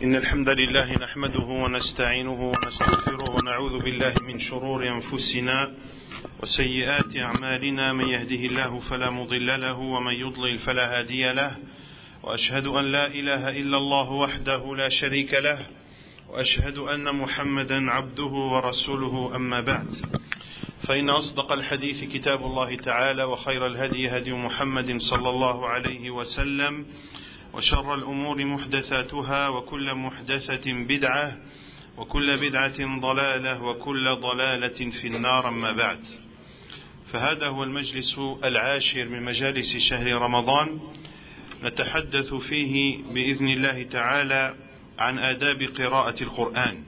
إن الحمد لله نحمده ونستعينه ونستغفره ونعوذ بالله من شرور أنفسنا وسيئات أعمالنا من يهده الله فلا مضل له ومن يضلل فلا هادي له وأشهد أن لا إله إلا الله وحده لا شريك له وأشهد أن محمدا عبده ورسوله أما بعد فإن أصدق الحديث كتاب الله تعالى وخير الهدي هدي محمد صلى الله عليه وسلم وشر الأمور محدثاتها وكل محدثة بدعة وكل بدعة ضلالة وكل ضلالة في النار أما بعد فهذا هو المجلس العاشر من مجالس شهر رمضان نتحدث فيه بإذن الله تعالى عن آداب قراءة القرآن.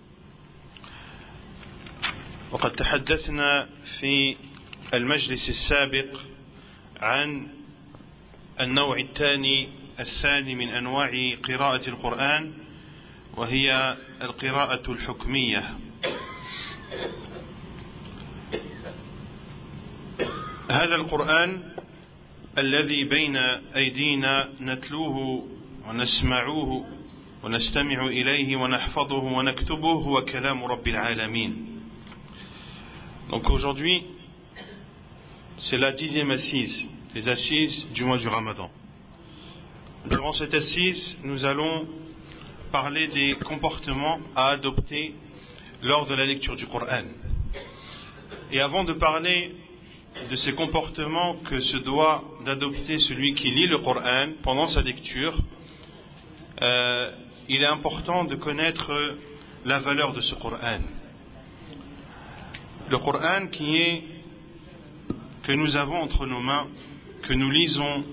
وقد تحدثنا في المجلس السابق عن النوع الثاني من أنواع قراءة القرآن وهي القراءة الحكمية. هذا القرآن الذي بين أيدينا نتلوه ونسمعوه ونستمع إليه ونحفظه ونكتبه هو كلام رب العالمين. Donc aujourd'hui, c'est la 10e assise, les assises du mois du Ramadan. Durant cette assise, nous allons parler des comportements à adopter lors de la lecture du Coran. Et avant de parler de ces comportements que se doit d'adopter celui qui lit le Coran pendant sa lecture, il est important de connaître la valeur de ce Coran. Le Coran que nous avons entre nos mains, que nous lisons,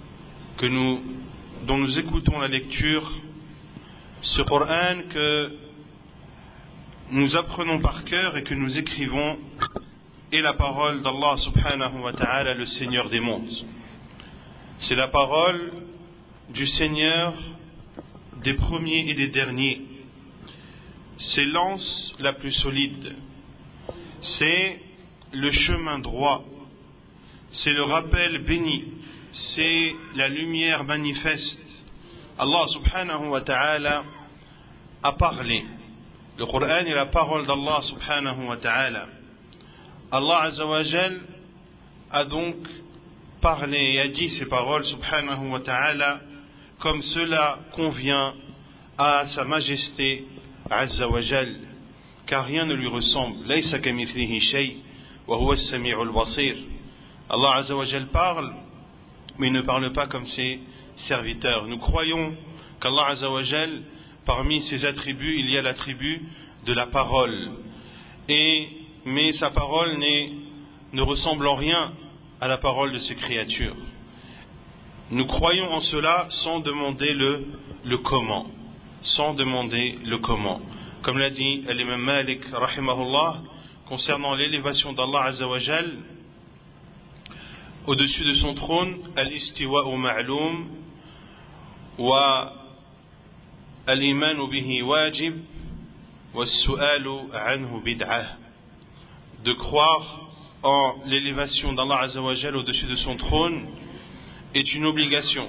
dont nous écoutons la lecture, ce Coran que nous apprenons par cœur et que nous écrivons est la parole d'Allah subhanahu wa ta'ala, le Seigneur des mondes. C'est la parole du Seigneur des premiers et des derniers. C'est l'anse la plus solide. C'est le chemin droit. C'est le rappel béni. C'est la lumière manifeste. Allah subhanahu wa ta'ala a parlé. Le Coran est la parole d'Allah subhanahu wa ta'ala. Allah azza wa jal a donc parlé et a dit ces paroles subhanahu wa ta'ala comme cela convient à sa majesté azza wa jal, car rien ne lui ressemble. Laysa kamithlihi shay wa huwa as-sami'ul basir. Allah azza wa jal parle, mais il ne parle pas comme ses serviteurs. Nous croyons qu'Allah azza wa jal, parmi ses attributs, il y a l'attribut de la parole. Mais sa parole ne ressemble en rien à la parole de ses créatures. Nous croyons en cela sans demander le comment. Sans demander le comment. Comme l'a dit l'imam Malik rahimahullah concernant l'élévation d'Allah azza wa jal au-dessus de son trône, al-istiwa'u ma'loum wa al-imanu bihi wajib wa as-su'alu anhu bid'ah. De croire en l'élévation d'Allah azza wa jal au-dessus de son trône est une obligation.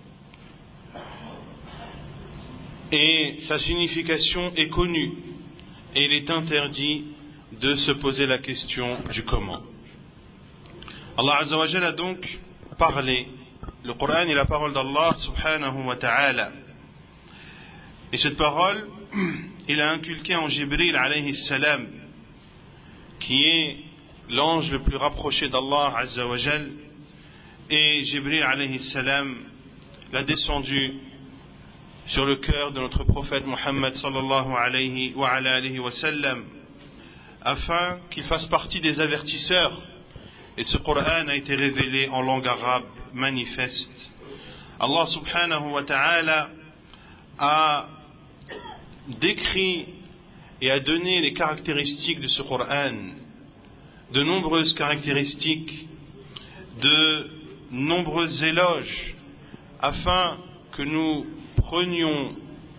Et sa signification est connue. Et il est interdit de se poser la question du comment. Allah azza wa jal a donc parlé. Le Coran est la parole d'Allah subhanahu wa ta'ala. Et cette parole, il a inculqué en Jibril alayhi salam, qui est l'ange le plus rapproché d'Allah azza wa jal. Et Jibril alayhi salam l'a descendu sur le cœur de notre prophète Muhammad sallallahu alayhi wa sallam afin qu'il fasse partie des avertisseurs. Et ce Coran a été révélé en langue arabe manifeste. Allah subhanahu wa ta'ala a décrit et a donné les caractéristiques de ce Coran, de nombreuses caractéristiques, de nombreux éloges, afin que nous prenions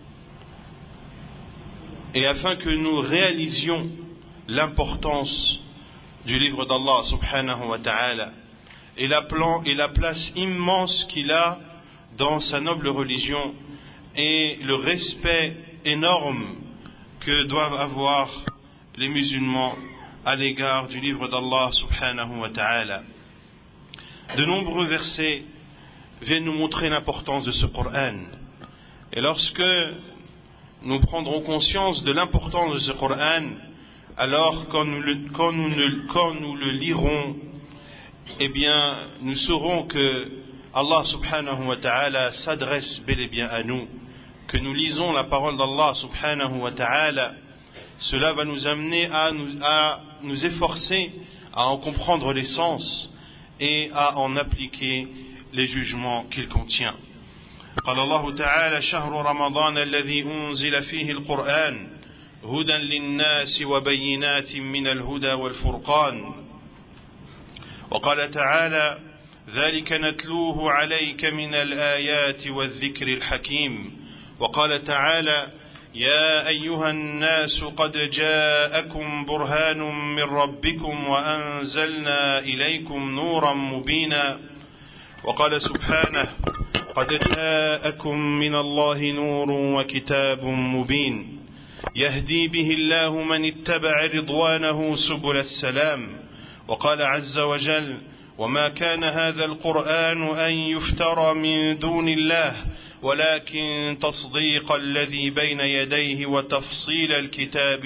et afin que nous réalisions l'importance du livre d'Allah subhanahu wa ta'ala et la place immense qu'il a dans sa noble religion et le respect énorme que doivent avoir les musulmans à l'égard du livre d'Allah subhanahu wa ta'ala. De nombreux versets viennent nous montrer l'importance de ce Coran. Et lorsque nous prendrons conscience de l'importance de ce Coran, alors quand nous le lirons, eh bien, nous saurons que Allah subhanahu wa ta'ala s'adresse bel et bien à nous, que nous lisons la parole d'Allah subhanahu wa ta'ala. Cela va nous amener à nous efforcer à en comprendre les sens et à en appliquer les jugements qu'il contient. قال الله تعالى: شهر رمضان الذي أنزل فيه القرآن هدى للناس وبينات من الهدى والفرقان. وقال تعالى: ذلك نتلوه عليك من الآيات والذكر الحكيم. وقال تعالى: يا أيها الناس قد جاءكم برهان من ربكم وأنزلنا إليكم نورا مبينا. وقال سبحانه: قد جاءكم من الله نور وكتاب مبين يهدي به الله من اتبع رضوانه سبل السلام. وقال عز وجل: وما كان هذا القرآن أن يفترى من دون الله ولكن تصديق الذي بين يديه وتفصيل الكتاب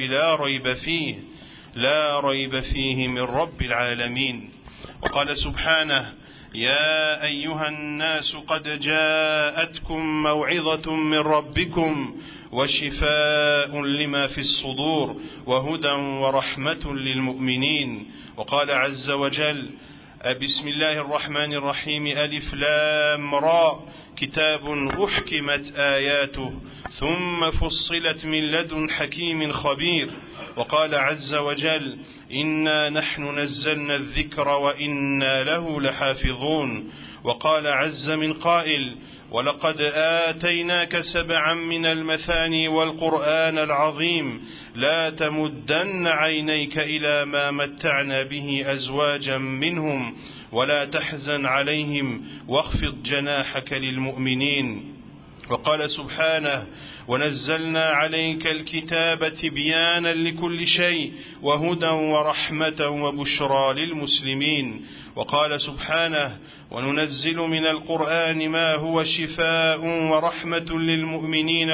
لا ريب فيه من رب العالمين. وقال سبحانه: يا أيها الناس قد جاءتكم موعظة من ربكم وشفاء لما في الصدور وهدى ورحمة للمؤمنين. وقال عز وجل: بسم الله الرحمن الرحيم ألف لام را كتاب أحكمت آياته ثم فصلت من لدن حكيم خبير. وقال عز وجل: إنا نحن نزلنا الذكر وإنا له لحافظون. وقال عز من قائل: ولقد آتيناك 7 من المثاني والقرآن العظيم لا تمدن عينيك إلى ما متعنا به أزواجا منهم ولا تحزن عليهم واخفض جناحك للمؤمنين. وقال سبحانه: ونزلنا عليك الكتاب تبيانا لكل شيء وهدى ورحمة وبشرى للمسلمين. وقال سبحانه: وننزل من القرآن ما هو شفاء ورحمة للمؤمنين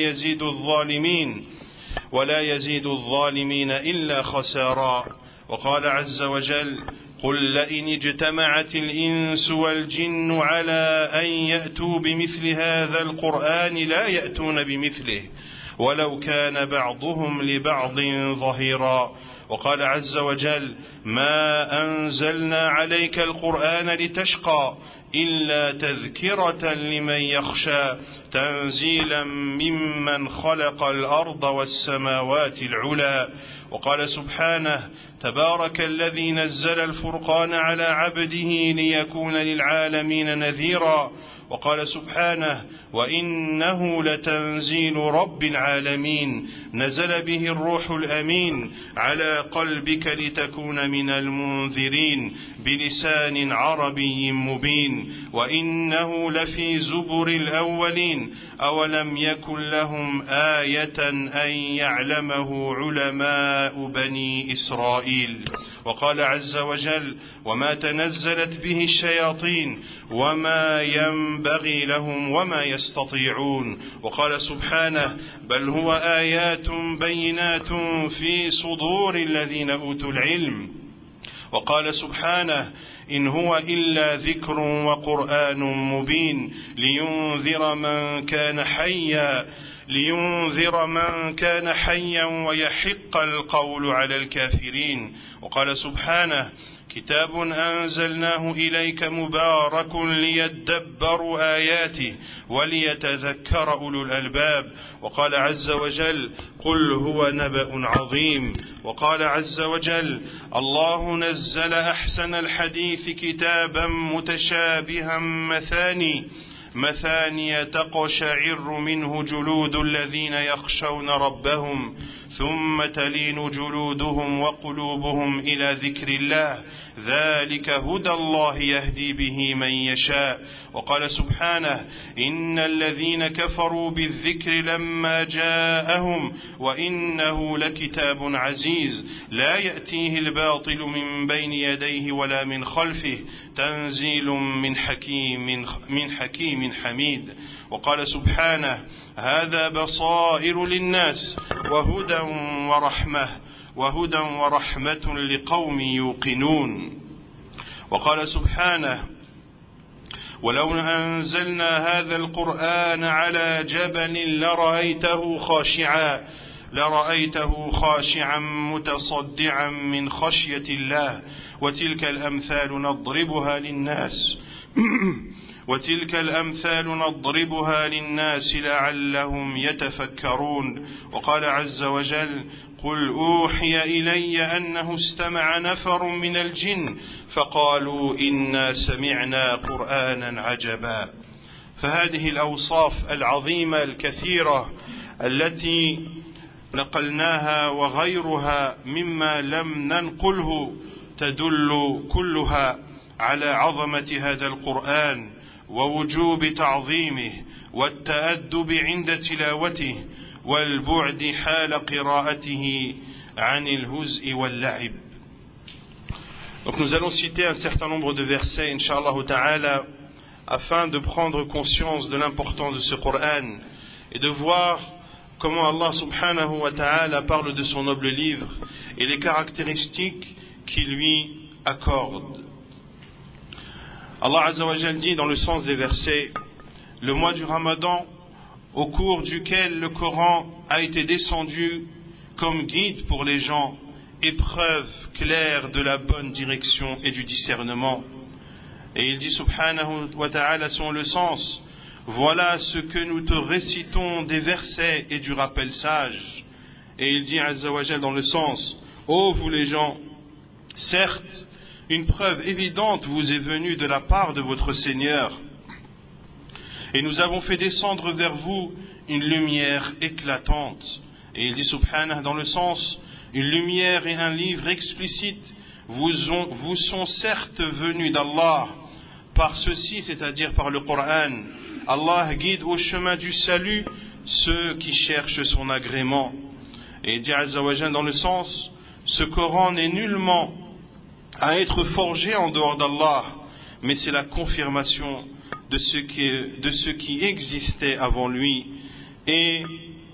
ولا يزيد الظالمين إلا خسارا. وقال عز وجل: قل لئن اجتمعت الإنس والجن على أن يأتوا بمثل هذا القرآن لا يأتون بمثله ولو كان بعضهم لبعض ظهيرا. وقال عز وجل: ما أنزلنا عليك القرآن لتشقى إلا تذكرة لمن يخشى تنزيلا ممن خلق الأرض والسماوات العلى. وقال سبحانه: تبارك الذي نزل الفرقان على عبده ليكون للعالمين نذيرا. وقال سبحانه: وإنه لتنزيل رب العالمين نزل به الروح الأمين على قلبك لتكون من المنذرين بلسان عربي مبين وإنه لفي زبر الأولين أولم يكن لهم آية أن يعلمه علماء بني إسرائيل. وقال عز وجل: وما تنزلت به الشياطين وما ينبغي لهم وما يستطيعون. وقال سبحانه: بل هو آيات بينات في صدور الذين أوتوا العلم. وقال سبحانه: إن هو إلا ذكر وقرآن مبين لينذر من كان حيا ويحق القول على الكافرين. وقال سبحانه: كتاب أنزلناه إليك مبارك ليدبروا آياته وليتذكر أولو الألباب. وقال عز وجل: قل هو نبأ عظيم. وقال عز وجل: الله نزل أحسن الحديث كتابا متشابها مثاني تقشعر منه جلود الذين يخشون ربهم ثم تلين جلودهم وقلوبهم إلى ذكر الله ذلك هدى الله يهدي به من يشاء وقال سبحانه إن الذين كفروا بالذكر لما جاءهم وإنه لكتاب عزيز لا يأتيه الباطل من بين يديه ولا من خلفه تنزيل من حكيم حميد وقال سبحانه هذا بصائر للناس وهدى ورحمة لقوم يوقنون وقال سبحانه ولو أنزلنا هذا القرآن على جبل لرأيته خاشعا متصدعا من خشية الله وتلك الأمثال نضربها للناس لعلهم يتفكرون وقال عز وجل قل أوحي إلي أنه استمع نفر من الجن فقالوا إنا سمعنا قرآنا عجبا. فهذه الأوصاف العظيمة الكثيرة التي نقلناها وغيرها مما لم ننقله تدل كلها على عظمة هذا القرآن ووجوب تعظيمه والتأدب عند تلاوته والبعد حال قراءته عن الهزء واللعب. Donc nous allons citer un certain nombre de versets, Inch'Allah Ta'ala, afin de prendre conscience de l'importance de ce Coran et de voir comment Allah Subhanahu wa Ta'ala parle de son noble livre et les caractéristiques qu'il lui accorde. Allah Azza wa Jal dit dans le sens des versets, le mois du Ramadan, au cours duquel le Coran a été descendu comme guide pour les gens, épreuve claire de la bonne direction et du discernement. Et il dit subhanahu wa ta'ala selon le sens, voilà ce que nous te récitons des versets et du rappel sage. Et il dit Azza wa Jal dans le sens, ô vous les gens, certes, une preuve évidente vous est venue de la part de votre Seigneur. Et nous avons fait descendre vers vous une lumière éclatante. Et il dit subhanah dans le sens, une lumière et un livre explicite vous sont certes venus d'Allah. Par ceci, c'est-à-dire par le Coran, Allah guide au chemin du salut ceux qui cherchent son agrément. Et il dit Azza wa Jal dans le sens, ce Coran n'est nullement à être forgé en dehors d'Allah, mais c'est la confirmation de ce qui existait avant lui et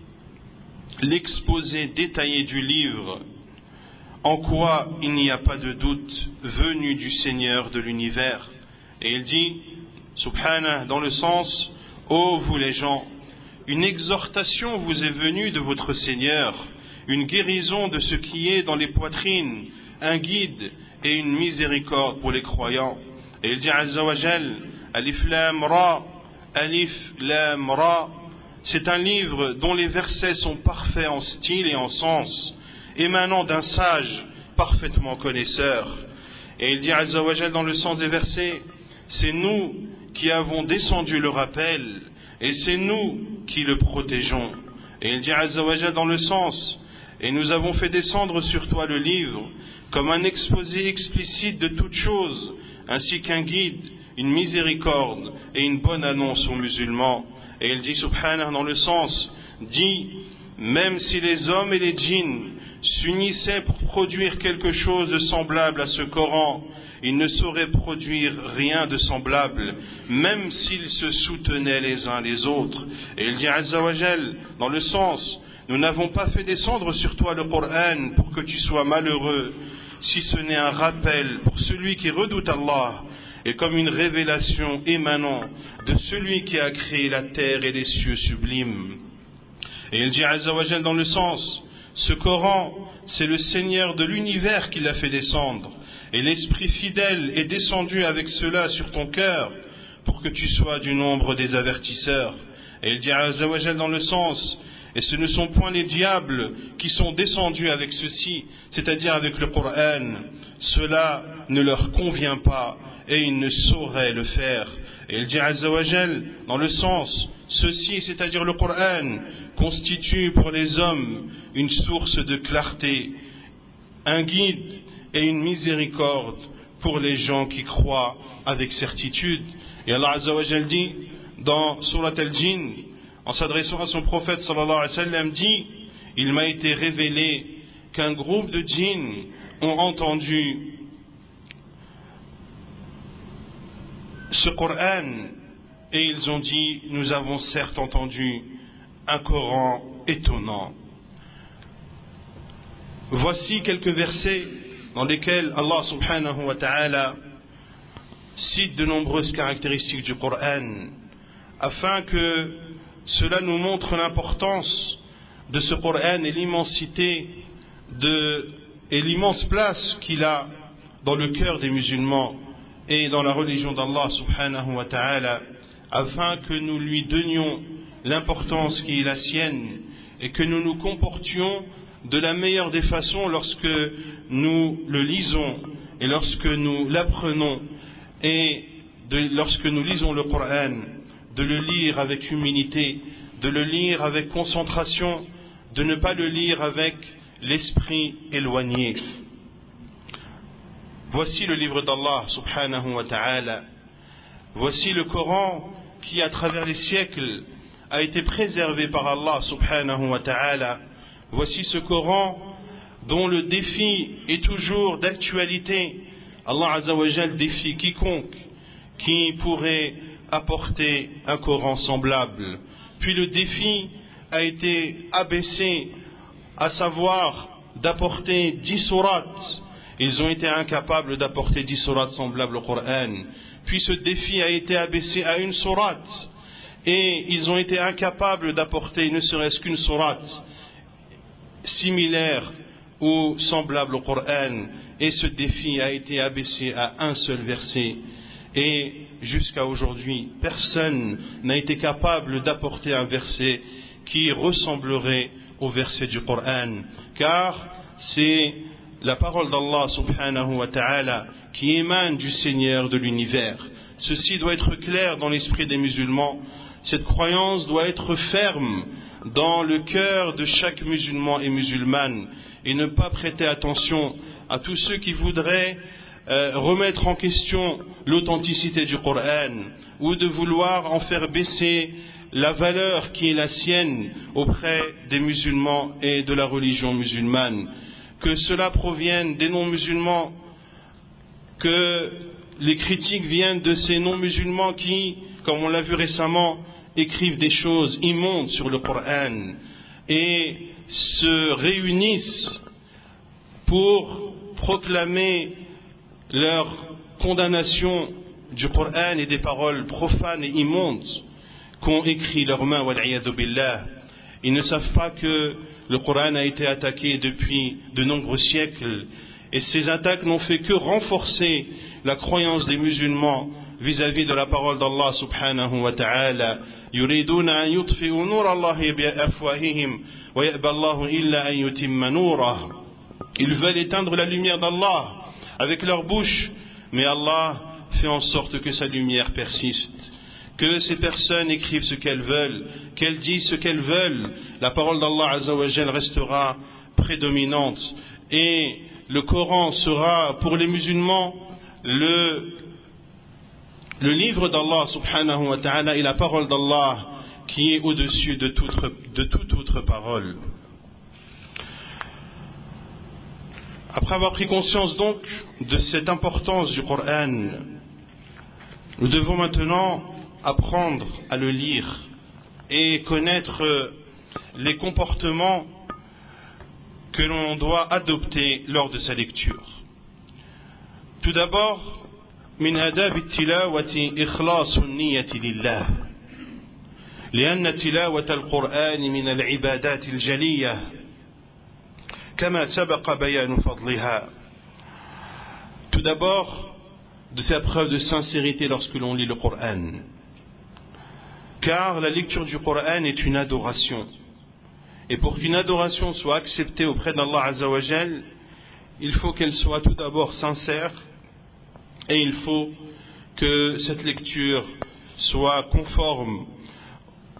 l'exposé détaillé du livre, en quoi il n'y a pas de doute venu du Seigneur de l'univers. Et il dit, subhanah, dans le sens, ô vous les gens, une exhortation vous est venue de votre Seigneur, une guérison de ce qui est dans les poitrines, un guide et une miséricorde pour les croyants. Et il dit Azza wa Jal, Alif Lam Ra, Alif Lam Ra, c'est un livre dont les versets sont parfaits en style et en sens, émanant d'un sage parfaitement connaisseur. Et il dit Azza wa Jal dans le sens des versets, c'est nous qui avons descendu le rappel et c'est nous qui le protégeons. Et il dit Azza wa Jal dans le sens, et nous avons fait descendre sur toi le livre comme un exposé explicite de toutes choses, ainsi qu'un guide, une miséricorde et une bonne annonce aux musulmans. Et il dit subhanah dans le sens, dit, même si les hommes et les djinns s'unissaient pour produire quelque chose de semblable à ce Coran, ils ne sauraient produire rien de semblable, même s'ils se soutenaient les uns les autres. Et il dit Azza wa Jal dans le sens, nous n'avons pas fait descendre sur toi le Coran pour que tu sois malheureux, si ce n'est un rappel pour celui qui redoute Allah, et comme une révélation émanant de celui qui a créé la terre et les cieux sublimes. Et il dit Azza wa Jal dans le sens, ce Coran, c'est le Seigneur de l'univers qui l'a fait descendre, et l'Esprit fidèle est descendu avec cela sur ton cœur, pour que tu sois du nombre des avertisseurs. Et il dit Azza wa Jal dans le sens, et ce ne sont point les diables qui sont descendus avec ceci, c'est-à-dire avec le Coran. Cela ne leur convient pas et ils ne sauraient le faire. Et il dit Azza wa Jal dans le sens, ceci, c'est-à-dire le Coran, constitue pour les hommes une source de clarté, un guide et une miséricorde pour les gens qui croient avec certitude. Et Allah Azza wa Jal dit dans Surat Al-Jinn, en s'adressant à son prophète sallallahu alayhi wa sallam, dit: il m'a été révélé qu'un groupe de djinns ont entendu ce Coran et ils ont dit: nous avons certes entendu un Coran étonnant. Voici quelques versets dans lesquels Allah subhanahu wa ta'ala cite de nombreuses caractéristiques du Coran afin que cela nous montre l'importance de ce Coran et l'immensité et l'immense place qu'il a dans le cœur des musulmans et dans la religion d'Allah subhanahu wa ta'ala, afin que nous lui donnions l'importance qui est la sienne et que nous nous comportions de la meilleure des façons lorsque nous le lisons et lorsque nous l'apprenons, et lorsque nous lisons le Coran, de le lire avec humilité, de le lire avec concentration, de ne pas le lire avec l'esprit éloigné. Voici le livre d'Allah subhanahu wa ta'ala. Voici le Coran qui, à travers les siècles, a été préservé par Allah subhanahu wa ta'ala. Voici ce Coran dont le défi est toujours d'actualité. Allah Azza wa Jal défie quiconque qui pourrait apporter un Coran semblable. Puis le défi a été abaissé, à savoir d'apporter 10 sourates. Ils ont été incapables d'apporter 10 sourates semblables au Coran. Puis ce défi a été abaissé à une sourate, et ils ont été incapables d'apporter ne serait-ce qu'une sourate similaire ou semblable au Coran, et ce défi a été abaissé à un seul verset. Et jusqu'à aujourd'hui, personne n'a été capable d'apporter un verset qui ressemblerait au verset du Coran, car c'est la parole d'Allah subhanahu wa ta'ala qui émane du Seigneur de l'univers. Ceci doit être clair dans l'esprit des musulmans. Cette croyance doit être ferme dans le cœur de chaque musulman et musulmane, et ne pas prêter attention à tous ceux qui voudraient remettre en question l'authenticité du Coran, ou de vouloir en faire baisser la valeur qui est la sienne auprès des musulmans et de la religion musulmane. Que cela provienne des non-musulmans, que les critiques viennent de ces non-musulmans qui, comme on l'a vu récemment, écrivent des choses immondes sur le Coran et se réunissent pour proclamer leur condamnation du Coran et des paroles profanes et immondes qu'ont écrit leurs mains, wal'iyadhu billah. Ils ne savent pas que le Coran a été attaqué depuis de nombreux siècles, et ces attaques n'ont fait que renforcer la croyance des musulmans vis-à-vis de la parole d'Allah subhanahu wa ta'ala. Yuriduna an yutfi'u nur Allahi bi afwahihim wa ya'ba Allahu illa an yutimma nurah. Ils veulent éteindre la lumière d'Allah avec leur bouche, mais Allah fait en sorte que sa lumière persiste. Que ces personnes écrivent ce qu'elles veulent, qu'elles disent ce qu'elles veulent, la parole d'Allah Azza wa Jal restera prédominante, et le Coran sera pour les musulmans le livre d'Allah subhanahu wa ta'ala et la parole d'Allah qui est au-dessus de toute autre parole. Après avoir pris conscience donc de cette importance du Coran, nous devons maintenant apprendre à le lire et connaître les comportements que l'on doit adopter lors de sa lecture. Tout d'abord, من آداب التلاوة إخلاص النية لله، لأن تلاوة القرآن من العبادات الجلية كما سبق بيان فضلها. Tout d'abord, de faire preuve de sincérité lorsque l'on lit le Coran, car la lecture du Coran est une adoration, et pour qu'une adoration soit acceptée auprès d'Allah Azza wa Jal, il faut qu'elle soit tout d'abord sincère, et il faut que cette lecture soit conforme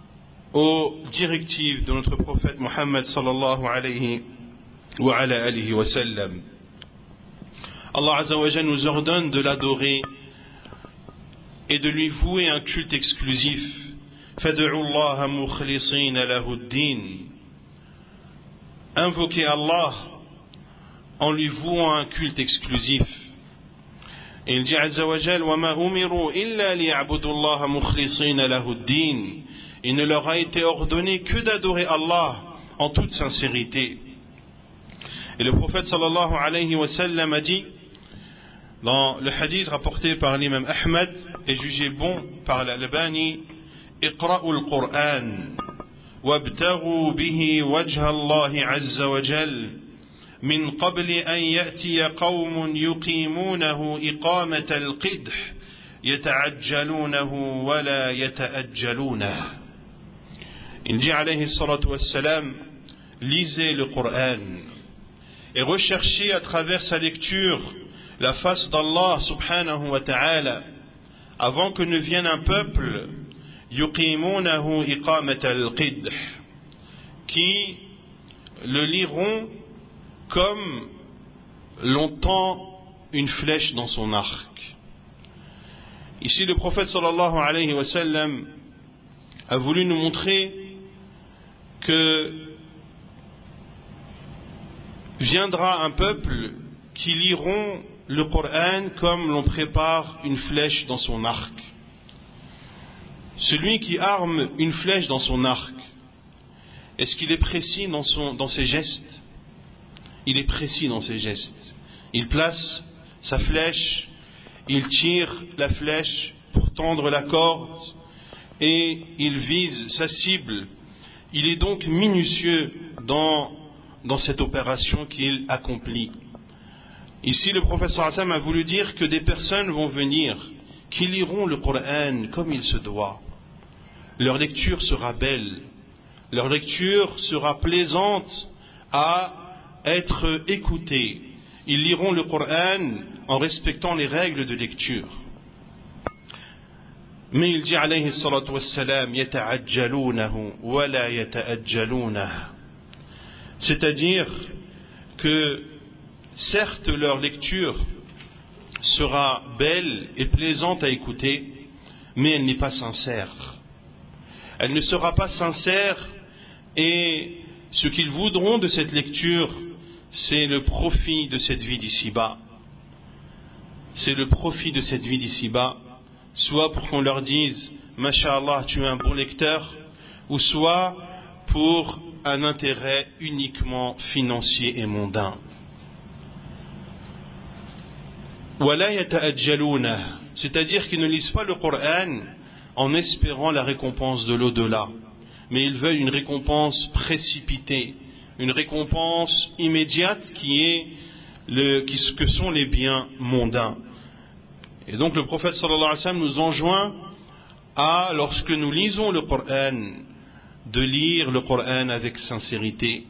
aux directives de notre prophète Mohammed sallallahu alayhi wa ala alihi wa sallam. Allah Azza wa Jalla nous ordonne de l'adorer et de lui vouer un culte exclusif. Fad'u Allah mukhlisina lahu ad-din. Invoquez Allah en lui vouant un culte exclusif. Et il dit Azza wa Jalla wa ma umiru illa liya'budu Allah mukhlisina lahu ad-din. Il ne leur a été ordonné que d'adorer Allah en toute sincérité. Et le prophète sallallahu alayhi wa sallam a dit dans le hadith rapporté par l'imam Ahmad et jugé bon par l'Albani, Iqra'u al-Qur'an wabtaghu bihi wajha Allah azza wa jal min qabli an ya'tiya qawmun yuqimunahu iqamata al-qidh yata'ajjalunahu wa la yata'ajjalunahu. Il dit alayhi salatu wassalam, lisez le Coran et recherchez à travers sa lecture la face d'Allah subhanahu wa ta'ala avant que ne vienne un peuple yuqimunahu iqamat al-qidh qui le liront comme l'on tend une flèche dans son arc. Ici le prophète sallallahu alayhi wa sallam a voulu nous montrer que viendra un peuple qui liront le Coran comme l'on prépare une flèche dans son arc. Celui qui arme une flèche dans son arc, est-ce qu'il est précis dans ses gestes? Il est précis dans ses gestes. Il place sa flèche, il tire la flèche pour tendre la corde et il vise sa cible. Il est donc minutieux dans cette opération qu'il accomplit. Ici, le prophète sallallahu alayhi wa sallam a voulu dire que des personnes vont venir qui liront le Coran comme il se doit. Leur lecture sera belle, leur lecture sera plaisante à être écoutée. Ils liront le Coran en respectant les règles de lecture. Mais il dit alayhi salatu wassalam, yata'ajjalunahu wa la yata'ajjalunahu. C'est-à-dire que certes leur lecture sera belle et plaisante à écouter, mais elle n'est pas sincère. Elle ne sera pas sincère et ce qu'ils voudront de cette lecture, c'est le profit de cette vie d'ici-bas. C'est le profit de cette vie d'ici-bas, soit pour qu'on leur dise « Masha'Allah, tu es un bon lecteur », ou soit pour un intérêt uniquement financier et mondain. C'est-à-dire qu'ils ne lisent pas le Coran en espérant la récompense de l'au-delà, mais ils veulent une récompense précipitée, une récompense immédiate que sont les biens mondains. Et donc le prophète sallallahu alayhi wa sallam nous enjoint à, lorsque nous lisons le Coran, de lire le Coran avec sincérité.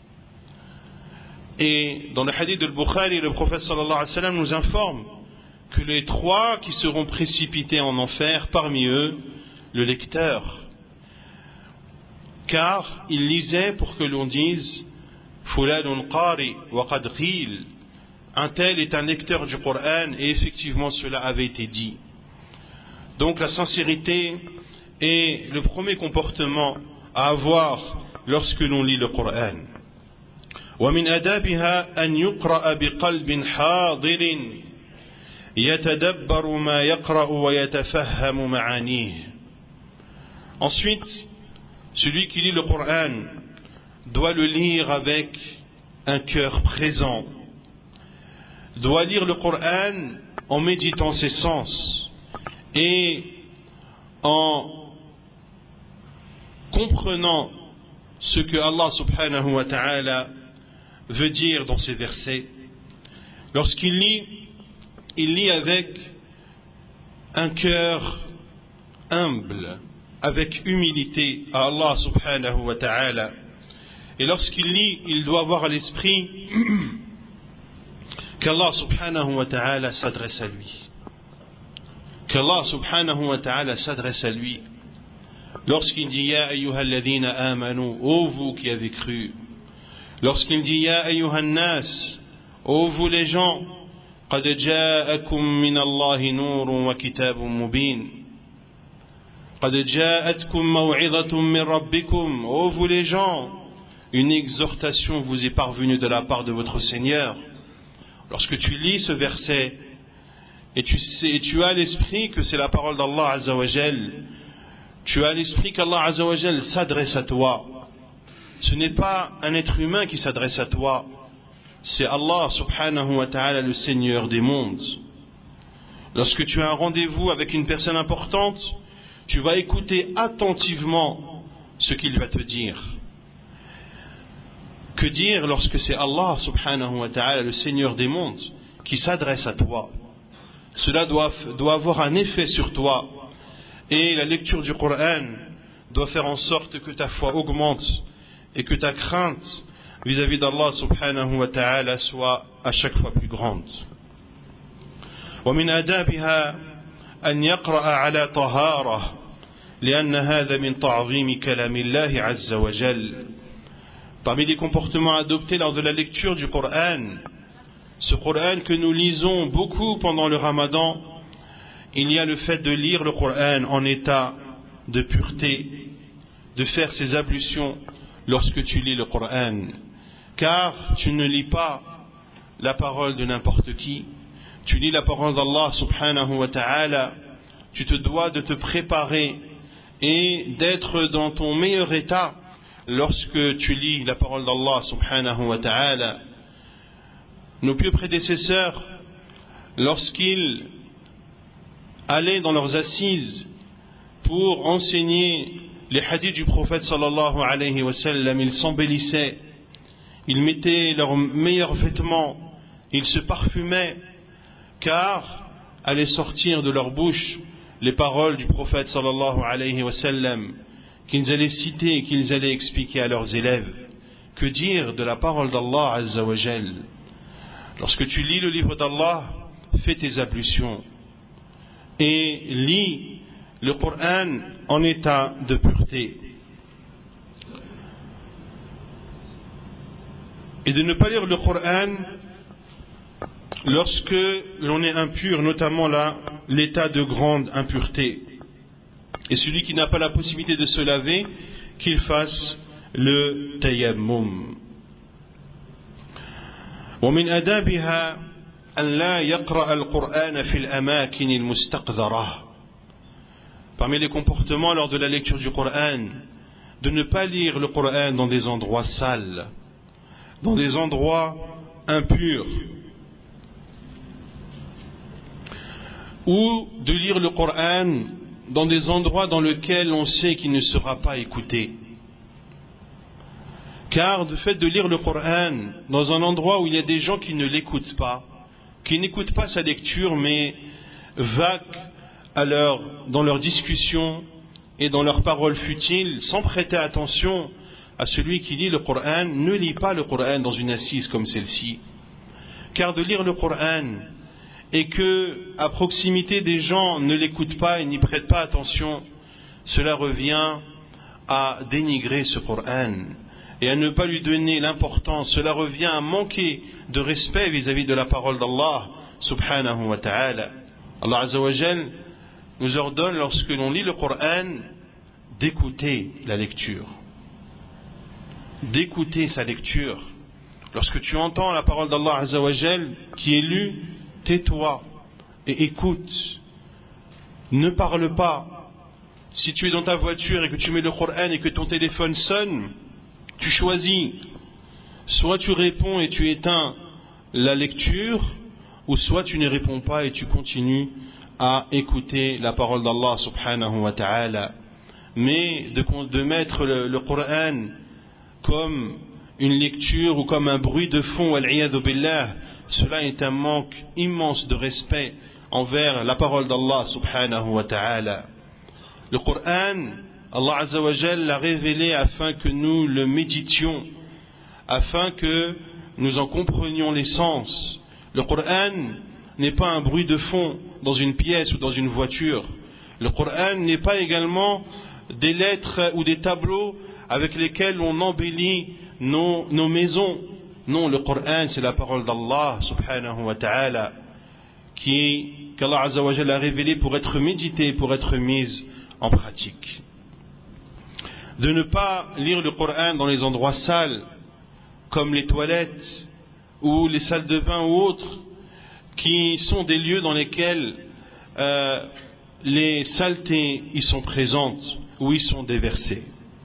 Et dans le hadith de Bukhari, le prophète sallallahu alayhi wa sallam nous informe que les trois qui seront précipités en enfer, parmi eux, le lecteur. Car il lisait pour que l'on dise Fulanun qari wa qad qil. Un tel est un lecteur du Coran, et effectivement cela avait été dit. Donc la sincérité est le premier comportement à avoir lorsque l'on lit le Coran. ومن آدابها أن يقرأ بقلب حاضر يتدبر ما يقرأ ويتفهم معانيه. Ensuite, celui qui lit le Coran doit le lire avec un cœur présent, doit lire le Coran en méditant ses sens et en comprenant ce que Allah subhanahu wa ta'ala veut dire dans ces versets. Lorsqu'il lit, il lit avec un cœur humble, avec humilité à Allah subhanahu wa ta'ala. Et lorsqu'il lit, il doit avoir à l'esprit qu'Allah subhanahu wa ta'ala s'adresse à lui. Qu'Allah subhanahu wa ta'ala s'adresse à lui. lorsqu'il dit Ya ayyuhalladhina amanu, ô vous qui avez cru, lorsqu'il dit Ya ayyuhan nas, ô vous les gens, qad ja'akum min Allahi nurun wa kitabun mubin, qad ja'atkum maw'izatun min rabbikum, ô vous les gens, une exhortation vous est parvenue de la part de votre Seigneur. Lorsque tu lis ce verset et tu as à l'esprit que c'est la parole d'Allah Azza wa Jal, tu as à l'esprit qu'Allah Azza wa Jal s'adresse à toi. Ce n'est pas un être humain qui s'adresse à toi, c'est Allah subhanahu wa ta'ala, le Seigneur des mondes. Lorsque tu as un rendez-vous avec une personne importante, tu vas écouter attentivement ce qu'il va te dire. Que dire lorsque c'est Allah subhanahu wa ta'ala, le Seigneur des mondes, qui s'adresse à toi? Cela doit avoir un effet sur toi. Et la lecture du Coran doit faire en sorte que ta foi augmente et que ta crainte vis-à-vis d'Allah subhanahu wa ta'ala soit à chaque fois plus grande. ومن آدابها أن يقرأ على طهارة لأن هذا من تعظيم كلام الله عز وجل. Parmi les comportements adoptés lors de la lecture du Coran, ce Coran que nous lisons beaucoup pendant le Ramadan, il y a le fait de lire le Coran en état de pureté, de faire ses ablutions lorsque tu lis le Coran, car tu ne lis pas la parole de n'importe qui, tu lis la parole d'Allah subhanahu wa ta'ala, tu te dois de te préparer et d'être dans ton meilleur état lorsque tu lis la parole d'Allah subhanahu wa ta'ala. Nos pieux prédécesseurs, lorsqu'ils allaient dans leurs assises pour enseigner les hadiths du prophète sallallahu alayhi wa sallam, ils s'embellissaient, ils mettaient leurs meilleurs vêtements, ils se parfumaient, car allaient sortir de leur bouche les paroles du prophète sallallahu alayhi wa sallam, qu'ils allaient citer et qu'ils allaient expliquer à leurs élèves. Que dire de la parole d'Allah Azza wa Jal? Lorsque tu lis le livre d'Allah, fais tes ablutions et lis le Coran en état de pureté. Et de ne pas lire le Coran lorsque l'on est impur, notamment là, l'état de grande impureté. Et celui qui n'a pas la possibilité de se laver, qu'il fasse le tayammum. ومن آدابها أن لا يقرأ القرآن في الأماكن المستقذرة. Parmi les comportements lors de la lecture du Coran, de ne pas lire le Coran dans des endroits sales, dans des endroits impurs, ou de lire le Coran dans des endroits dans lesquels on sait qu'il ne sera pas écouté. Car le fait de lire le Coran dans un endroit où il y a des gens qui ne l'écoutent pas, qui n'écoutent pas sa lecture, mais vaguent dans leurs discussions et dans leurs paroles futiles, sans prêter attention à celui qui lit le Coran, ne lit pas le Coran dans une assise comme celle-ci. Car de lire le Coran et que à proximité des gens ne l'écoutent pas et n'y prêtent pas attention, cela revient à dénigrer ce Coran et à ne pas lui donner l'importance. Cela revient à manquer de respect vis-à-vis de la parole d'Allah subhanahu wa ta'ala. Allah Azza wa Jal nous ordonne, lorsque l'on lit le Coran, d'écouter la lecture, d'écouter sa lecture. Lorsque tu entends la parole d'Allah Azza wa Jal qui est lue, tais-toi et écoute. Ne parle pas. Si tu es dans ta voiture et que tu mets le Coran et que ton téléphone sonne, tu choisis. Soit tu réponds et tu éteins la lecture, ou soit tu ne réponds pas et tu continues à écouter la parole d'Allah subhanahu wa ta'ala. Mais de mettre le Coran comme une lecture ou comme un bruit de fond, wal-'iyadhu billah, cela est un manque immense de respect envers la parole d'Allah subhanahu wa ta'ala. Le Coran, Allah Azza wa Jal l'a révélé afin que nous le méditions, afin que nous en comprenions l'essence. Le Coran n'est pas un bruit de fond dans une pièce ou dans une voiture. Le Coran n'est pas également des lettres ou des tableaux avec lesquels on embellit nos maisons. Non, le Coran, c'est la parole d'Allah subhanahu wa ta'ala qu'Allah Azza wa Jalla a révélé pour être médité, pour être mise en pratique. De ne pas lire le Coran dans les endroits sales, comme les toilettes ou les salles de bain ou autres, qui sont des lieux dans lesquels les saletés y sont présentes ou y sont déversées.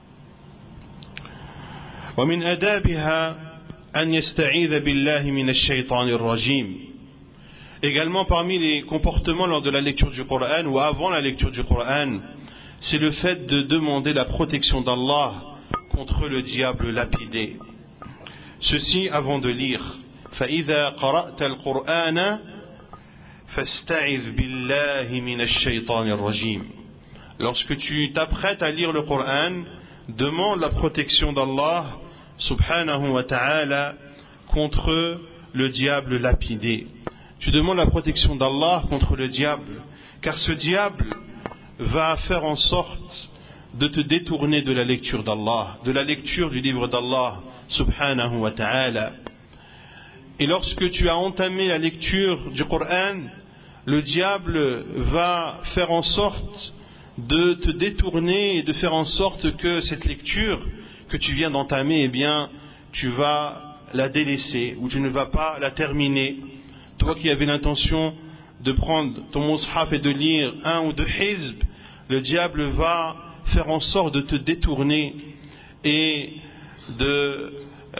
ومن آدابها أن يستعيذ بالله من الشيطان الرجيم. Également parmi les comportements lors de la lecture du Coran ou avant la lecture du Coran, c'est le fait de demander la protection d'Allah contre le diable lapidé. Ceci avant de lire. فإذا قرأت القرآن فاستعذ بالله من الشيطان الرجيم. Lorsque tu t'apprêtes à lire le Coran, demande la protection d'Allah subhanahu wa ta'ala contre le diable lapidé. Tu demandes la protection d'Allah contre le diable, car ce diable va faire en sorte de te détourner de la lecture d'Allah, de la lecture du livre d'Allah subhanahu wa ta'ala. Et lorsque tu as entamé la lecture du Coran, le diable va faire en sorte de te détourner et de faire en sorte que cette lecture que tu viens d'entamer, eh bien, tu vas la délaisser ou tu ne vas pas la terminer. Toi qui avais l'intention de prendre ton mushaf et de lire un ou deux hizb, le diable va faire en sorte de te détourner et de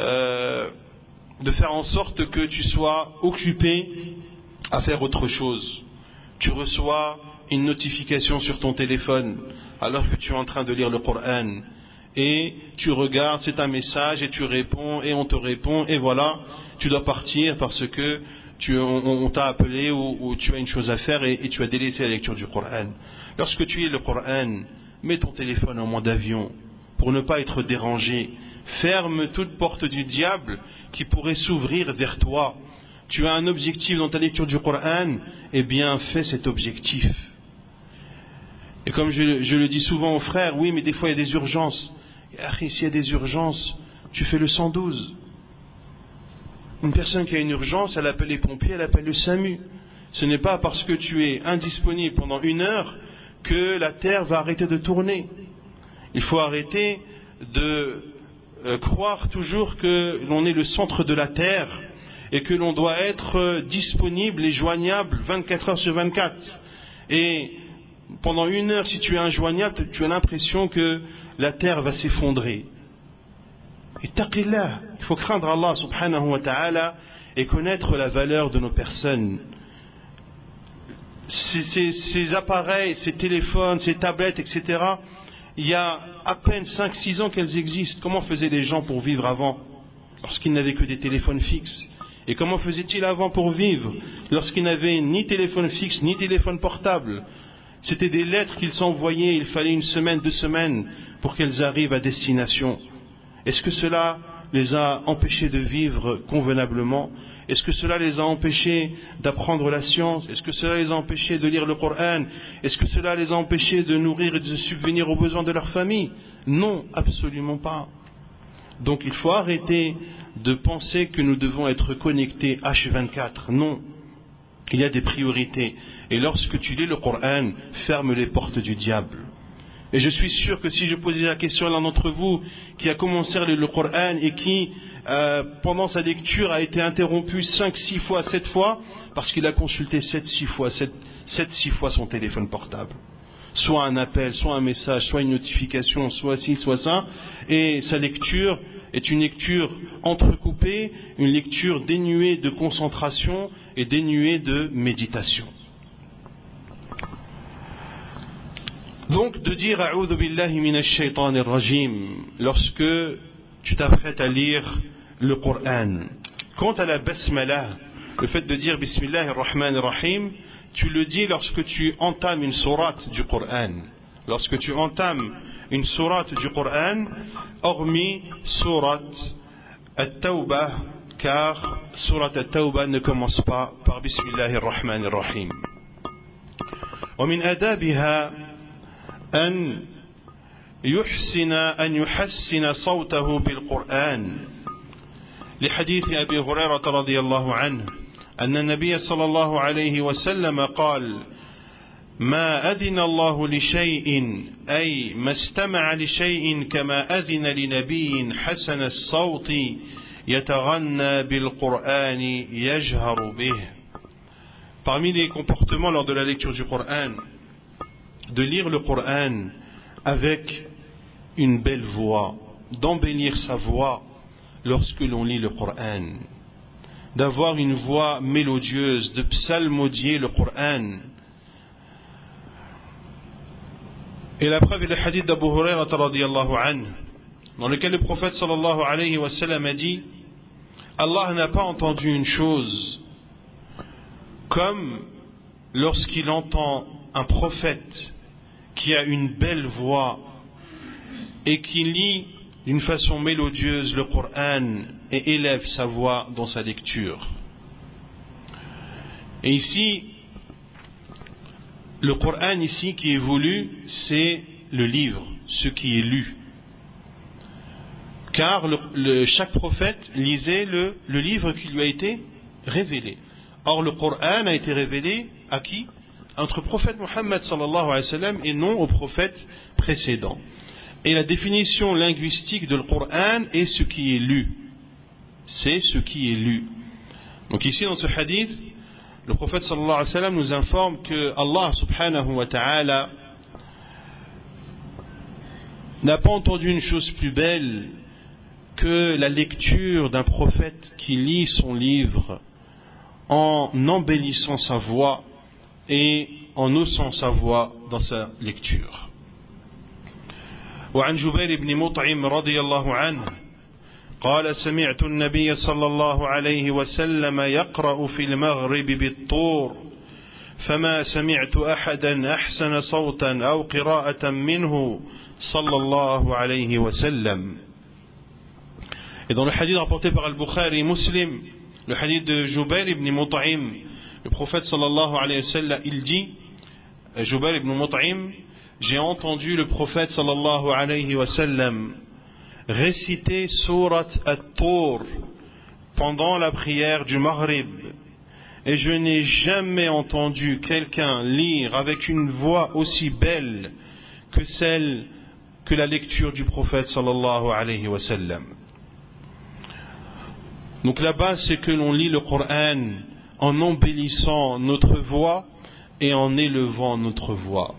faire en sorte que tu sois occupé à faire autre chose. Tu reçois une notification sur ton téléphone alors que tu es en train de lire le Coran et tu regardes, c'est un message et tu réponds et on te répond et voilà, tu dois partir parce que on t'a appelé ou tu as une chose à faire et tu as délaissé la lecture du Coran. Lorsque tu lis le Coran, mets ton téléphone en mode avion pour ne pas être dérangé. Ferme toute porte du diable qui pourrait s'ouvrir vers toi. Tu as un objectif dans ta lecture du Coran, eh bien fais cet objectif. Et comme je le dis souvent aux frères, oui mais des fois il y a des urgences. Et s'il y a des urgences, tu fais le 112. Une personne qui a une urgence, elle appelle les pompiers, elle appelle le SAMU. Ce n'est pas parce que tu es indisponible pendant 1 heure que la terre va arrêter de tourner. Il faut arrêter de croire toujours que l'on est le centre de la terre et que l'on doit être disponible et joignable 24 heures sur 24. Et pendant 1 heure, si tu es injoignable, tu as l'impression que la terre va s'effondrer. Ittaqillah, il faut craindre Allah subhanahu wa ta'ala et connaître la valeur de nos personnes. Ces appareils, ces téléphones, ces tablettes, etc., il y a à peine 5-6 ans qu'elles existent. Comment faisaient les gens pour vivre avant, lorsqu'ils n'avaient que des téléphones fixes? Et comment faisaient-ils avant pour vivre, lorsqu'ils n'avaient ni téléphone fixe, ni téléphone portable? C'était des lettres qu'ils s'envoyaient, il fallait 1 semaine, 2 semaines pour qu'elles arrivent à destination. Est-ce que cela les a empêchés de vivre convenablement? Est-ce que cela les a empêchés d'apprendre la science? Est-ce que cela les a empêchés de lire le Coran? Est-ce que cela les a empêchés de nourrir et de subvenir aux besoins de leur famille? Non, absolument pas. Donc il faut arrêter de penser que nous devons être connectés H24. Non, il y a des priorités. Et lorsque tu lis le Coran, ferme les portes du diable. Et je suis sûr que si je posais la question à l'un d'entre vous qui a commencé à lire le Coran et qui, pendant sa lecture, a été interrompu 5, 6 fois, 7 fois, parce qu'il a consulté 7, 6 fois son téléphone portable. Soit un appel, soit un message, soit une notification, soit ci, soit ça. Et sa lecture est une lecture entrecoupée, une lecture dénuée de concentration et dénuée de méditation. Donc de dire A'udhu billahi minash shaitanir rajim lorsque tu t'apprêtes à lire le Coran. Quant à la basmala, le fait de dire Bismillahir Rahmanir Rahim, tu le dis lorsque tu entames une sourate du Coran. Lorsque tu entames une sourate du Coran, hormis sourate At-Tawbah, car sourate At-Tawbah ne commence pas par Bismillahir Rahmanir Rahim. ومن آدابها أن أن يحسن صوته بالقرآن لحديث أبي هريرة رضي الله عنه أن النبي صلى الله عليه وسلم قال ما أذن الله لشيء أي ما استمع لشيء كما أذن لنبي حسن الصوت يتغنى بالقرآن يجهر به. Parmi les comportements lors de la lecture du Coran, de lire le Coran avec une belle voix, d'embellir sa voix lorsque l'on lit le Coran, d'avoir une voix mélodieuse, de psalmodier le Coran. Et la preuve est le hadith d'Abu Hurairah radiyallahu anhu, dans lequel le prophète sallallahu alayhi wa sallam a dit: Allah n'a pas entendu une chose comme lorsqu'il entend un prophète qui a une belle voix et qui lit d'une façon mélodieuse le Coran et élève sa voix dans sa lecture. Et ici, le Coran ici qui est voulu, c'est le livre, ce qui est lu. Car chaque prophète lisait le livre qui lui a été révélé. Or le Coran a été révélé à qui? Entre le prophète Mohammed sallallahu alayhi wa sallam et non au prophète précédent. Et la définition linguistique de le Coran est ce qui est lu. C'est ce qui est lu. Donc ici dans ce hadith, le prophète sallallahu alayhi wa sallam nous informe que Allah subhanahu wa ta'ala n'a pas entendu une chose plus belle que la lecture d'un prophète qui lit son livre en embellissant sa voix et en haussant sa voix dans sa lecture. وعن جبير بن مطعم رضي الله عنه قال سمعت النبي صلى الله عليه وسلم يقرأ في المغرب بالطور فما سمعت أحدا أحسن صوتا أو قراءة منه صلى الله عليه وسلم. Et dans le hadith rapporté par Al-Bukhari et Muslim, le hadith de Jubair ibn Mut'im, le prophète sallallahu alayhi wa sallam, il dit, Jubair ibn Mut'im, j'ai entendu le prophète sallallahu alayhi wa sallam réciter Surat At-Tur pendant la prière du Maghrib, et je n'ai jamais entendu quelqu'un lire avec une voix aussi belle que celle que la lecture du prophète sallallahu alayhi wa sallam. Donc la base, c'est que l'on lit le Coran en embellissant notre voix et en élevant notre voix.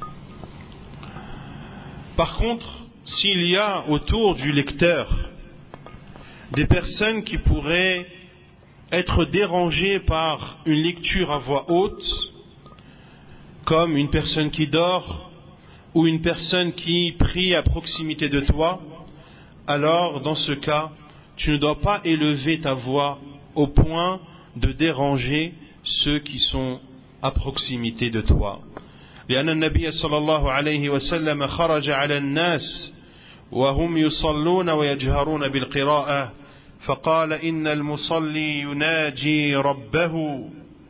Par contre, s'il y a autour du lecteur des personnes qui pourraient être dérangées par une lecture à voix haute, comme une personne qui dort ou une personne qui prie à proximité de toi, alors dans ce cas, tu ne dois pas élever ta voix au point de déranger ceux qui sont à proximité de toi. لأن النبي صلى الله عليه وسلم خرج على الناس وهم يصلون ويجهرون بالقراءة فقال إن المصلي يناجي ربه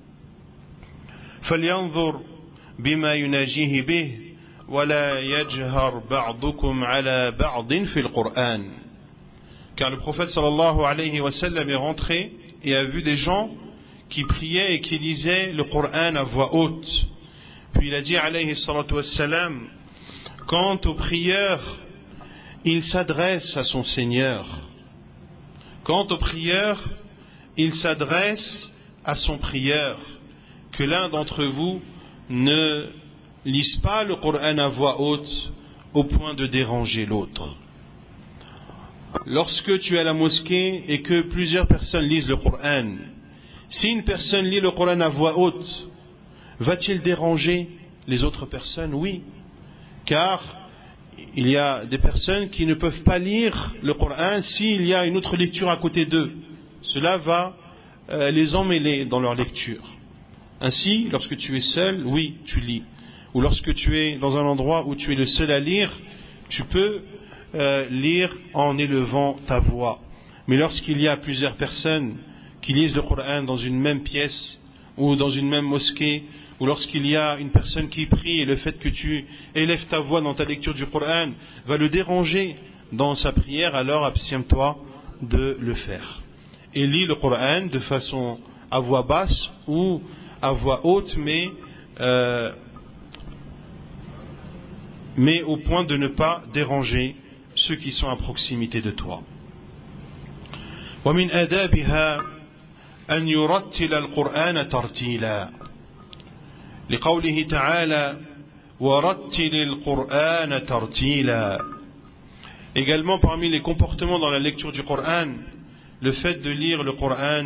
فلينظر بما يناجيه به ولا يجهر بعضكم على بعض في القرآن. Car le prophète sallallahu alayhi wa sallam est rentré et a vu des gens qui priaient et qui lisaient le Coran à voix haute. Puis il a dit alayhi salatu wassalam, quant au prieur, il s'adresse à son Seigneur. Quant au prieur, il s'adresse à son prieur. Que l'un d'entre vous ne lise pas le Coran à voix haute au point de déranger l'autre. Lorsque tu es à la mosquée et que plusieurs personnes lisent le Coran, si une personne lit le Coran à voix haute, va-t-il déranger les autres personnes? Oui, car il y a des personnes qui ne peuvent pas lire le Coran s'il y a une autre lecture à côté d'eux. Cela va les emmêler dans leur lecture. Ainsi, lorsque tu es seul, oui, tu lis. Ou lorsque tu es dans un endroit où tu es le seul à lire, tu peux lire en élevant ta voix. Mais lorsqu'il y a plusieurs personnes qui lisent le Coran dans une même pièce ou dans une même mosquée ou lorsqu'il y a une personne qui prie et le fait que tu élèves ta voix dans ta lecture du Coran va le déranger dans sa prière, alors abstiens-toi de le faire. Et lis le Coran de façon à voix basse ou à voix haute, mais au point de ne pas déranger ceux qui sont à proximité de toi. ومن آدابها أن يرتل القرآن ترتيلا لقوله تعالى ورتل القرآن ترتيلا. Également parmi les comportements dans la lecture du Coran, le fait de lire le Coran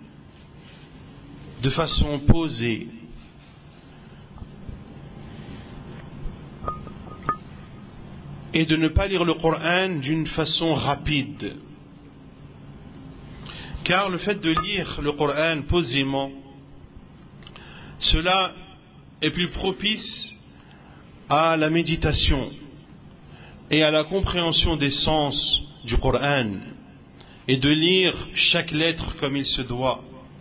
de façon posée, et de ne pas lire le Coran d'une façon rapide. Car le fait de lire le Coran posément, cela est plus propice à la méditation et à la compréhension des sens du Coran, et de lire chaque lettre comme il se doit.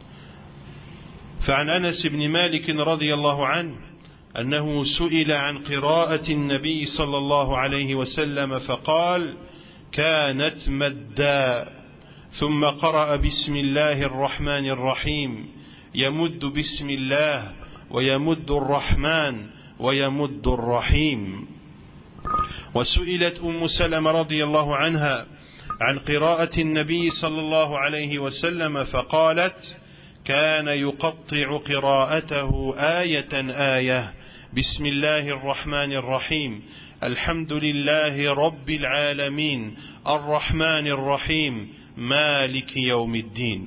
فعن أنس بن مالك رضي الله عنه أنه سئل عن قراءة النبي صلى الله عليه وسلم فقال كانت مدا ثم قرأ بسم الله الرحمن الرحيم يمد بسم الله ويمد الرحمن ويمد الرحيم. وسئلت سلمة رضي الله عنها عن قراءة النبي صلى الله عليه وسلم فقالت كان يقطع قراءته آية آية بسم الله الرحمن الرحيم الحمد لله رب العالمين الرحمن الرحيم مالك يوم الدين.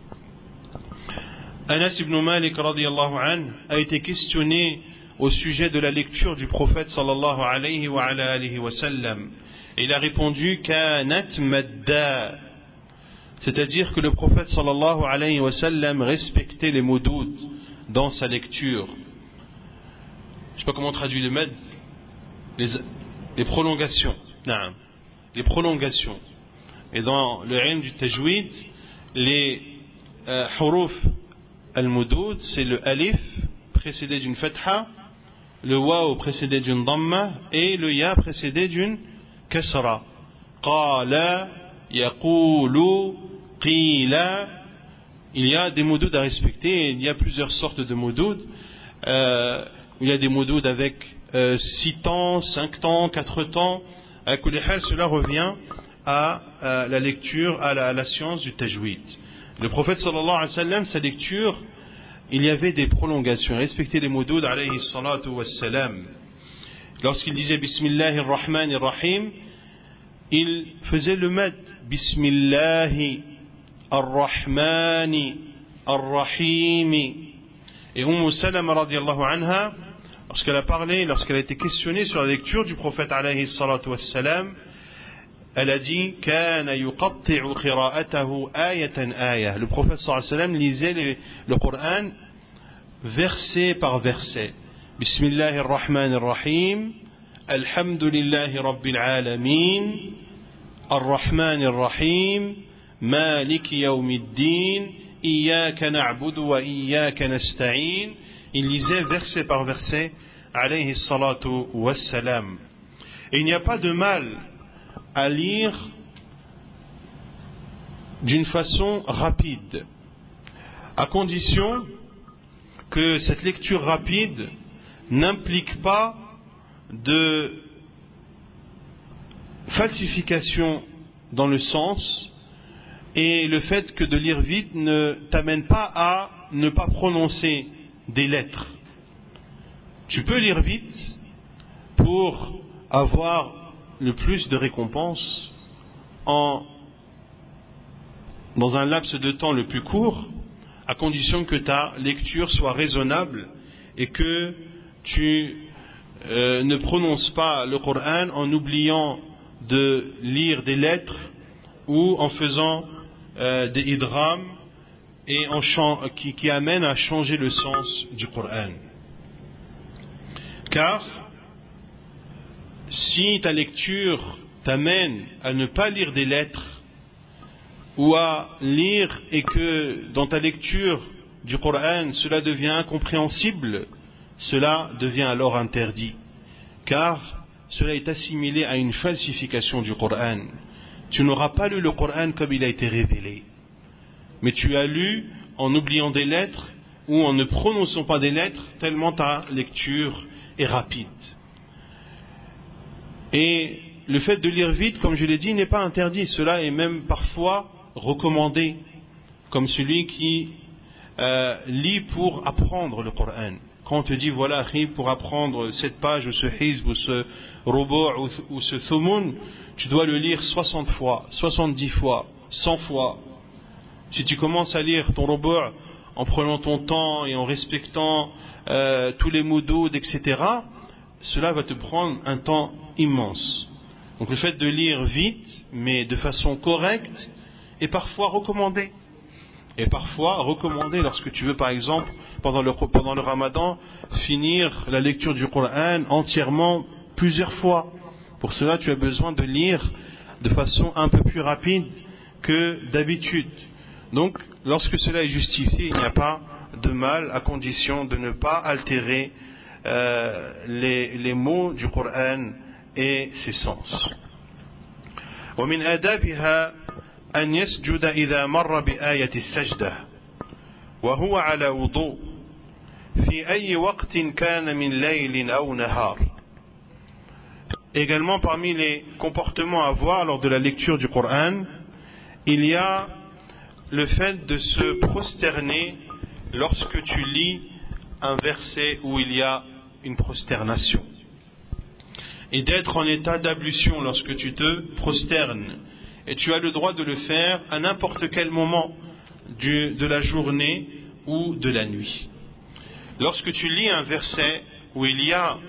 Anas ibn Malik radiyallahu anhu a été questionné au sujet de la lecture du prophète sallallahu alayhi wa sallam. Et il a répondu kanat madda, c'est-à-dire que le prophète sallallahu alayhi wa sallam respectait les moudoud dans sa lecture. Je ne sais pas comment on traduit le mad, les prolongations. Non, les prolongations. Et dans le ilm du tajwid, les huruf al-moudoud, c'est le alif précédé d'une fatha, le waw précédé d'une dhamma et le ya précédé d'une kasra. Qala, yaqulu, qila. Il y a des moudoud à respecter, et il y a plusieurs sortes de moudoud. Il y a des moudoud avec 6 temps, 5 temps, 4 temps. À kulli hal, cela revient à la lecture, à la science du tajwid. Le prophète sallallahu alayhi wa sallam, sa lecture, il y avait des prolongations. Respecter les moudoud alayhi salatu wassalam. Lorsqu'il disait Bismillahir Rahmanir Rahim, il faisait le mad. Bismillahi Ar-Rahmani Ar-Rahimi. Et Salama radiyallahu anha, lorsqu'elle a parlé, lorsqu'elle a été questionnée sur la lecture du prophète alayhi salatu wassalam, elle a dit Kana yuqatti'u qira'atahu ayatan aya. Le prophète sallallahu alayhi wa sallam lisait le Coran verset par verset. Bismillahir Rahmanir Rahim, Alhamdulillahi Rabbil Alamin, Ar-Rahmanir Rahim, Maliki Yawmiddin, Iyyaka na'budu wa iyyaka nasta'in. Il lisait verset par verset alayhi salatu wassalam. Et il n'y a pas de mal à lire d'une façon rapide, à condition que cette lecture rapide n'implique pas de falsification dans le sens, et le fait que de lire vite ne t'amène pas à ne pas prononcer des lettres. Tu peux lire vite pour avoir le plus de récompenses dans un laps de temps le plus court, à condition que ta lecture soit raisonnable et que tu ne prononces pas le Coran en oubliant de lire des lettres ou en faisant des idgham et qui amènent à changer le sens du Coran. Car si ta lecture t'amène à ne pas lire des lettres ou à lire et que dans ta lecture du Coran cela devient incompréhensible cela devient alors interdit, car cela est assimilé à une falsification du Coran. Tu n'auras pas lu le Coran comme il a été révélé, mais tu as lu en oubliant des lettres ou en ne prononçant pas des lettres tellement ta lecture est rapide. Et le fait de lire vite, comme je l'ai dit, n'est pas interdit, cela est même parfois recommandé, comme celui qui lit pour apprendre le Coran. Quand on te dit voilà, pour apprendre cette page ou ce hizb ou ce rubu' ou ce thumun, tu dois le lire 60 fois, 70 fois, 100 fois. Si tu commences à lire ton rubu' en prenant ton temps et en respectant tous les moudouds, etc., cela va te prendre un temps immense. Donc le fait de lire vite, mais de façon correcte, est parfois recommandé. Et parfois recommandé lorsque tu veux, par exemple, pendant le Ramadan, finir la lecture du Coran entièrement plusieurs fois. Pour cela, tu as besoin de lire de façon un peu plus rapide que d'habitude. Donc, lorsque cela est justifié, il n'y a pas de mal, à condition de ne pas altérer les mots du Coran et ses sens. ومن آدابها أن يسجد إذا مر بآية السجدة وهو على وضوء في أي وقت كان من ليل أو نهار. Également parmi les comportements à voir lors de la lecture du Coran, il y a le fait de se prosterner lorsque tu lis un verset où il y a une prosternation, et d'être en état d'ablution lorsque tu te prosternes. Et tu as le droit de le faire à n'importe quel moment de la journée ou de la nuit. Lorsque tu lis un verset où il y a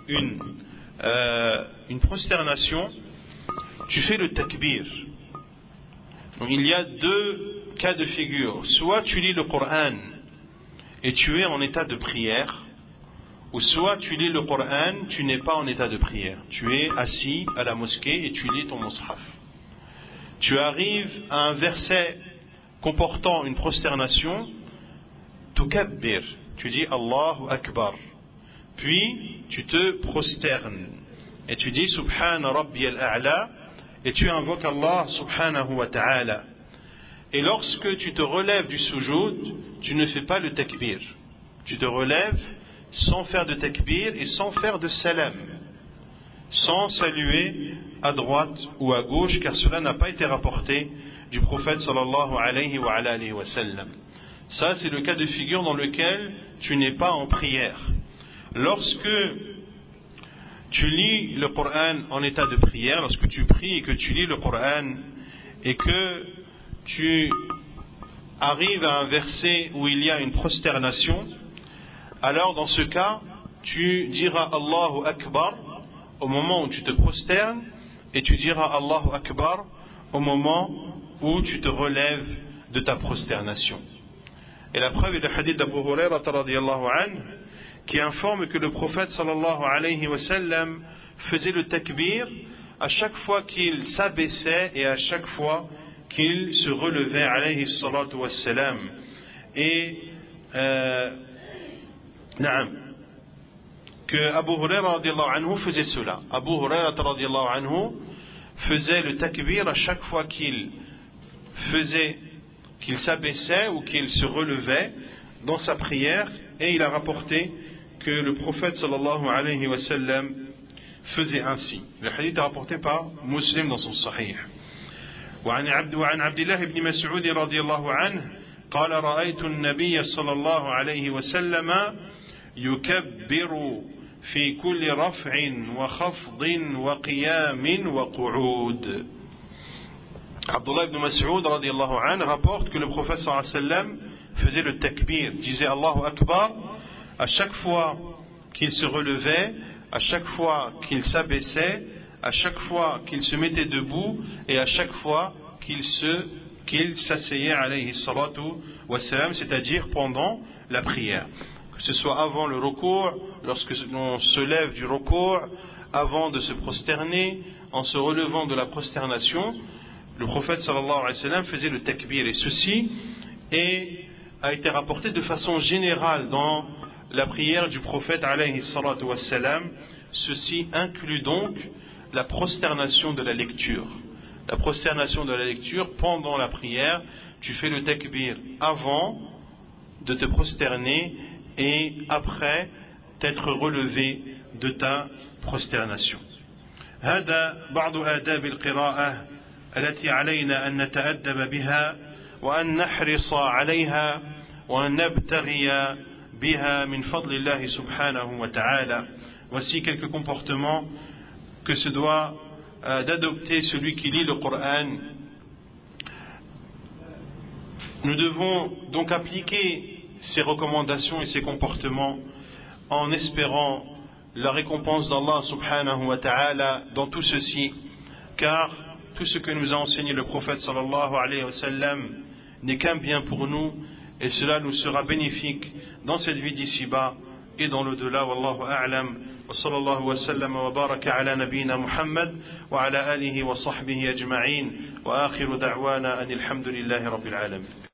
une prosternation, tu fais le takbir. Donc, il y a deux cas de figure. Soit tu lis le Coran et tu es en état de prière, ou soit tu lis le Coran, tu n'es pas en état de prière. Tu es assis à la mosquée et tu lis ton mushaf. Tu arrives à un verset comportant une prosternation, tukabbir, tu dis Allahu Akbar, puis tu te prosternes et tu dis Subhana Rabbiyal A'la et tu invoques Allah Subhanahu wa Ta'ala. Et lorsque tu te relèves du sujoud, tu ne fais pas le takbir, tu te relèves sans faire de takbir et sans faire de salam, sans saluer à droite ou à gauche, car cela n'a pas été rapporté du prophète sallallahu alayhi wa sallam. Ça, c'est le cas de figure dans lequel tu n'es pas en prière. Lorsque tu lis le Coran en état de prière, lorsque tu pries et que tu lis le Coran et que tu arrives à un verset où il y a une prosternation, alors dans ce cas, tu diras Allahu Akbar au moment où tu te prosternes, et tu diras Allahu Akbar au moment où tu te relèves de ta prosternation. Et la preuve est le hadith d'Abu Hurairah radiyallahu anhu, qui informe que le prophète sallallahu alayhi wa sallam faisait le takbir à chaque fois qu'il s'abaissait et à chaque fois qu'il se relevait alayhi salatu wa salam. Et que Abu Hurairah radiyallahu anhu faisait cela. Abu Hurairah radiyallahu anhu faisait le takbir à chaque fois qu'il s'abaissait ou qu'il se relevait dans sa prière, et il a rapporté que le prophète sallallahu alayhi wa sallam faisait ainsi. Le hadith est rapporté par Muslim dans son Sahih. وعن عبد الله بن مسعود رضي الله عنه قال رأيت النبي صلى الله عليه وسلم يكبر في كل رفع وخفض وقيام وقعود. Abdullah ibn Mas'ud radiyallahu anhu rapporte que le prophète sallallahu alayhi wa sallam faisait le takbir, disait Allahu Akbar à chaque fois qu'il se relevait, à chaque fois qu'il s'abaissait, à chaque fois qu'il se mettait debout et à chaque fois qu'il s'asseyait alayhi salatu wa salam, c'est-à-dire pendant la prière. Que ce soit avant le ruku', lorsque l'on se lève du ruku', avant de se prosterner, en se relevant de la prosternation, le prophète sallallahu alayhi wa sallam faisait le takbir. Et ceci a été rapporté de façon générale dans la prière du prophète alayhi salatu wassalam. Ceci inclut donc la prosternation de la lecture. La prosternation de la lecture pendant la prière, tu fais le takbir avant de te prosterner et après t'être relevé de ta prosternation. هذا بعض آداب القراءة التي علينا أن نتأدب بها وأن نحرص عليها وأن نبتغي بها من فضل الله سبحانه وتعالى. Voici quelques comportements que se doit d'adopter celui qui lit le Coran. Nous devons donc appliquer ces recommandations et ces comportements en espérant la récompense d'Allah subhanahu wa ta'ala dans tout ceci, car tout ce que nous a enseigné le prophète sallallahu alayhi wa sallam n'est qu'un bien pour nous et cela nous sera bénéfique dans cette vie d'ici-bas et dans l'au-delà. Wallahu a'lam. wa sallallahu wa sallam wa baraka ala nabiyyina Muhammad wa ala alihi wa sahbihi ajma'in wa akhiru da'wana anil hamdulillahi rabbil alamin.